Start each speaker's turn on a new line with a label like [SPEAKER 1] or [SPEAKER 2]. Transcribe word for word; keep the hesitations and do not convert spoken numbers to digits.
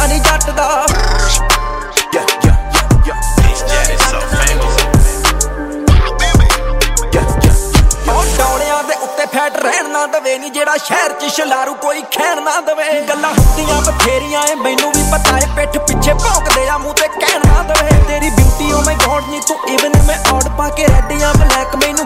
[SPEAKER 1] नी जट दा फैट रहन ना दवे नी जेड़ा शहर च शलारू कोई खैन ना दवे गल्लां हुंदियां बथेरियां ए मैनू भी पता है पिठ पिछे भौंकदे आ मूंह ते कहन ना दवे तेरी ब्यूटी ओ माय गॉड नी तू इवन मैं ऑड पा के रेडियां ब्लैक मैं